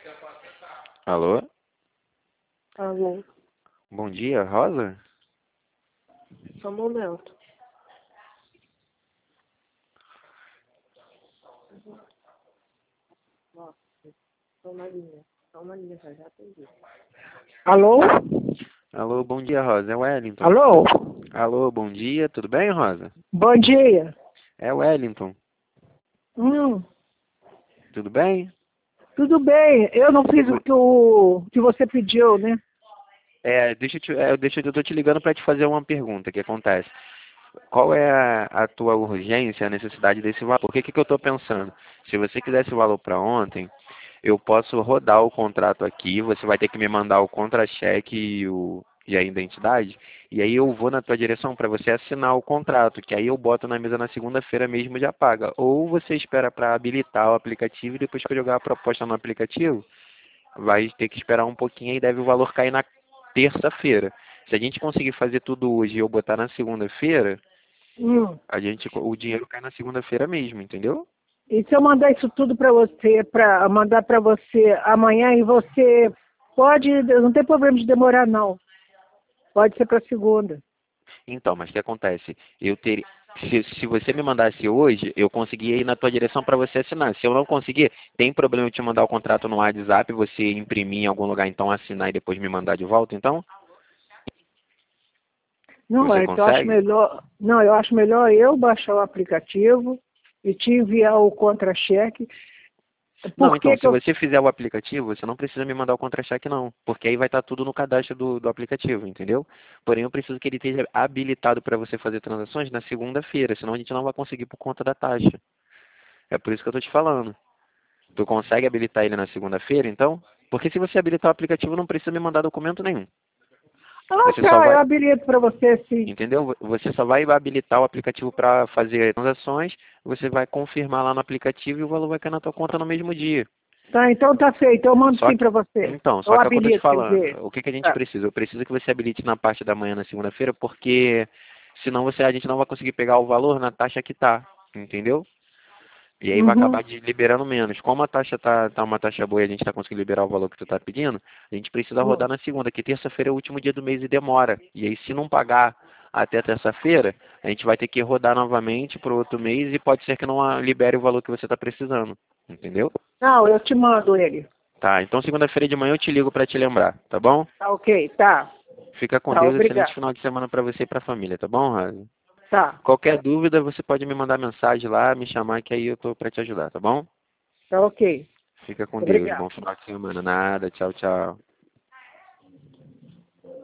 Alô? Alô, Bom dia, Rosa? só um momento. Nossa, só uma linha, já atendi. Alô? Alô, bom dia, Rosa. É o Wellington. Alô? Alô, bom dia. Tudo bem, Rosa? Bom dia. É o Wellington. Hum, Tudo bem? tudo bem. Eu não fiz o que você pediu, né? Eu tô te ligando para te fazer uma pergunta. O que acontece? Qual é a tua urgência, a necessidade desse valor? Porque que eu estou pensando? Se você quiser esse valor para ontem, eu posso rodar o contrato aqui, você vai ter que me mandar o contra-cheque e a identidade, e aí eu vou na tua direção para você assinar o contrato, que aí eu boto na mesa na segunda-feira mesmo e já paga. Ou você espera para habilitar o aplicativo e depois que eu jogar a proposta no aplicativo, vai ter que esperar um pouquinho e deve o valor cair na terça-feira. Se a gente conseguir fazer tudo hoje e eu botar na segunda-feira, o dinheiro cai na segunda-feira mesmo, entendeu? E se eu mandar isso tudo para você, para mandar para você amanhã e você pode, não tem problema de demorar não. Pode ser para segunda. Então, mas o que acontece? Se você me mandasse hoje, eu conseguia ir na tua direção para você assinar. Se eu não conseguir, tem problema eu te mandar o contrato no WhatsApp, você imprimir em algum lugar, então assinar e depois me mandar de volta, então? Não, Você é que eu acho consegue? melhor. Não, eu acho melhor eu baixar o aplicativo e te enviar o contra-cheque. Não, Por então, que se que eu. você fizer o aplicativo, você não precisa me mandar o contra-cheque não, porque aí vai estar tudo no cadastro do aplicativo, entendeu? Porém, eu preciso que ele esteja habilitado para você fazer transações na segunda-feira, senão a gente não vai conseguir por conta da taxa. É por isso que eu estou te falando. Tu consegue habilitar ele na segunda-feira, então? Porque se você habilitar o aplicativo, não precisa me mandar documento nenhum. Ah, Você só tá, eu vai, habilito para você sim. entendeu? Você só vai habilitar o aplicativo para fazer transações, você vai confirmar lá no aplicativo e o valor vai cair na tua conta no mesmo dia. Tá, então tá feito, eu mando Só sim que, para você. então, Eu só que é o que eu tô te habilito, quer falando. dizer. O que que a gente Tá. precisa? Eu preciso que você habilite na parte da manhã na segunda-feira, porque senão a gente não vai conseguir pegar o valor na taxa que tá, entendeu? E aí vai Uhum. acabar liberando menos. Como a taxa tá uma taxa boa e a gente está conseguindo liberar o valor que tu tá pedindo, a gente precisa rodar Hum. na segunda, que terça-feira é o último dia do mês e demora. E aí se não pagar até terça-feira, a gente vai ter que rodar novamente para o outro mês e pode ser que não libere o valor que você está precisando. Entendeu? Não, eu te mando ele. Tá, então segunda-feira de manhã eu te ligo para te lembrar, tá bom? Tá ok, tá. Fica com Tá, Deus, excelente obrigado. final de semana para você e para a família, tá bom, Raso? Tá, Qualquer dúvida, você pode me mandar mensagem lá, me chamar que aí eu tô para te ajudar, tá bom? tá ok. Fica com Deus. Obrigado. Bom final de semana. Nada. Tchau, tchau.